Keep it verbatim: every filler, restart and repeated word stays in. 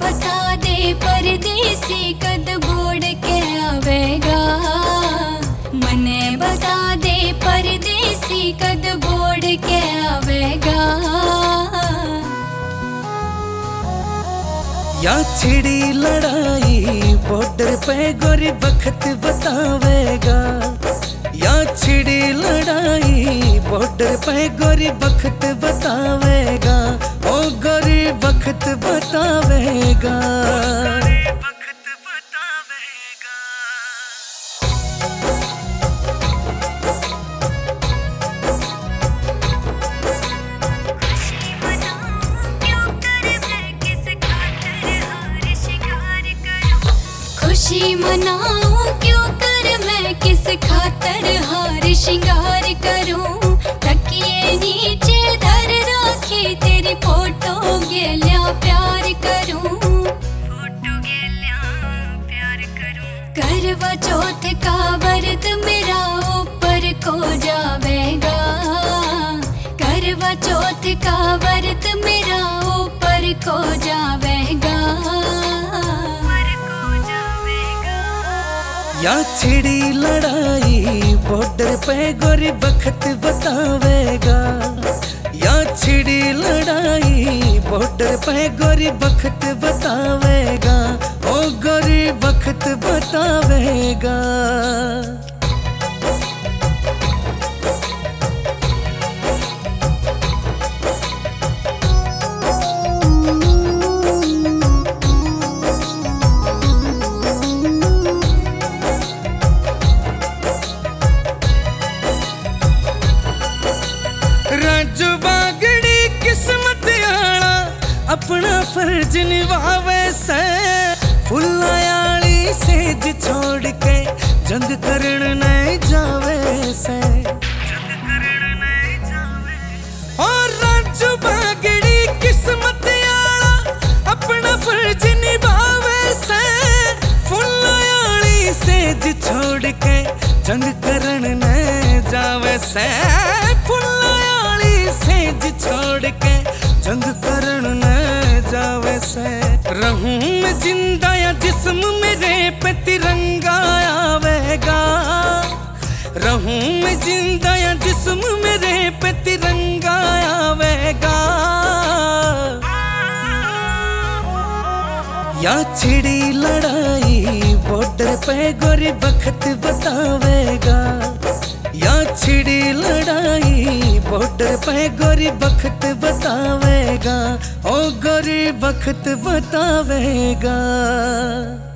बता दे परदेसी कद बोड़ के आवेगा। मने बता दे परदेसी कद बोड़ के आवेगा। या छिड़ी लड़ाई बॉर्डर पे गोरी वक्त बतावेगा। या छिड़ी लड़ाई बॉर्डर पे गोरी वक्त बतावेगा। ओ गोरी वक्त बतावेगा। वक्त बतावेगा। खुशी मनाऊं क्यों कर मैं किस खातर हार श्रृंगार करूं। तकिए नीचे धर राखी तेरी फोटो गेल्या प्यार करूं। फोटो गेल्या प्यार करूं। करवा चौथ का व्रत मेरा ऊपर को जावेगा। करवा चौथ का व्रत मेरा ऊपर को जावेगा। या छिड़ी लड़ाई बॉर्डर पे गोरी वक्त बतावेगा। या छिड़ी लड़ाई बॉर्डर पे गोरी वक्त बतावेगा। ओ गोरी वक्त बतावेगा। राजू बागड़ी किस्मत आला अपना फर्ज निभावे से। फुल्लायाली सेज छोड़ के जंग करण नहीं जावे से। जंग करण नहीं जावे। और राजू बागड़ी किस्मत आला अपना फर्ज निभावे से। फुल्लायाली सेज छोड़ के जंग करण नहीं जावे से। सेज छोड़ के जंग करण न जावे से। रहूं मैं जिंदा या जिस्म मेरे पे तिरंगा आवेगा। रहूं मैं जिंदा या जिस्म मेरे पे तिरंगा आवेगा। या छिड़ी लड़ाई बॉर्डर पे गोरी वक्त बतावेगा। या छिड़ी लड़ाई बॉर्डर पे गोरी वक्त बतावेगा। ओ गोरी वक्त बतावेगा।